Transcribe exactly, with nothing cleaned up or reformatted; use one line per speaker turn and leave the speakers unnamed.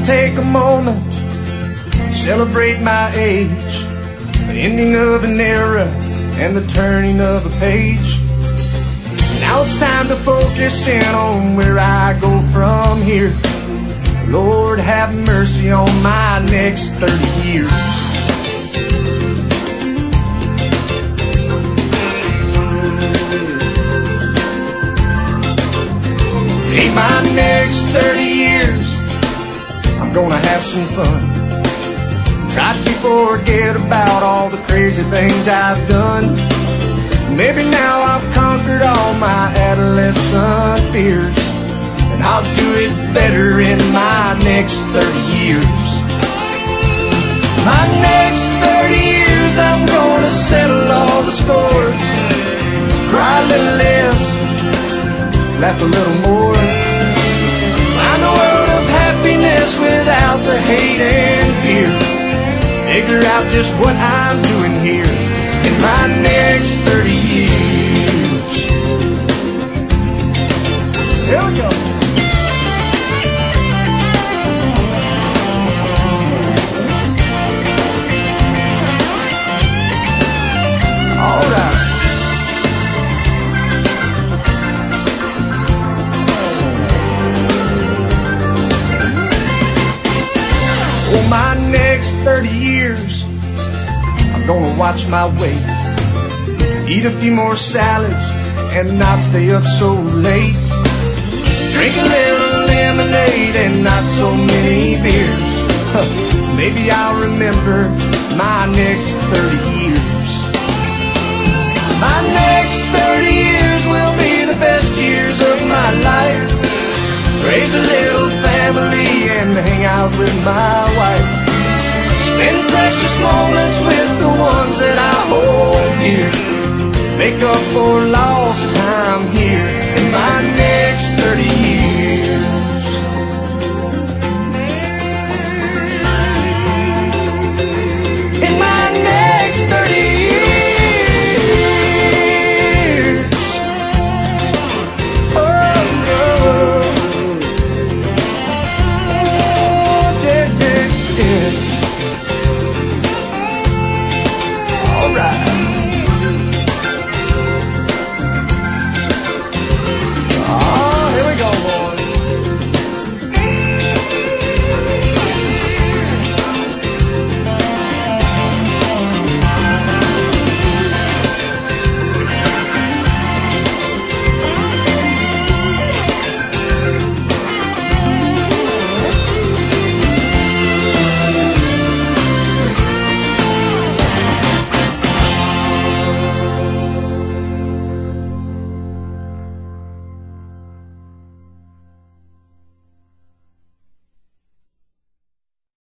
take a moment, celebrate my age, the ending of an era and the turning of a page. Now it's time to focus in on where I go from here. Lord, have mercy on my next thirty years. In my next thirty years, I'm gonna have some fun. Try to forget about all the crazy things I've done. Maybe now I've conquered all my adolescent fears, and I'll do it better in my next thirty years. My next thirty years, I'm gonna settle all the scores, cry a little less, laugh a little more, find a world of happiness without the hate and fear, figure out just what I'm doing here in my next thirty years. Here we go. All right. For my next thirty years, I'm gonna watch my weight, eat a few more salads and not stay up so late, drink a little lemonade and not so many beers. Maybe I'll remember my next thirty years. My next thirty years will be the best years of my life. Raise a little family and hang out with my wife. Spend precious moments with the ones that I hold dear. Make up for lost time here in my next thirty years.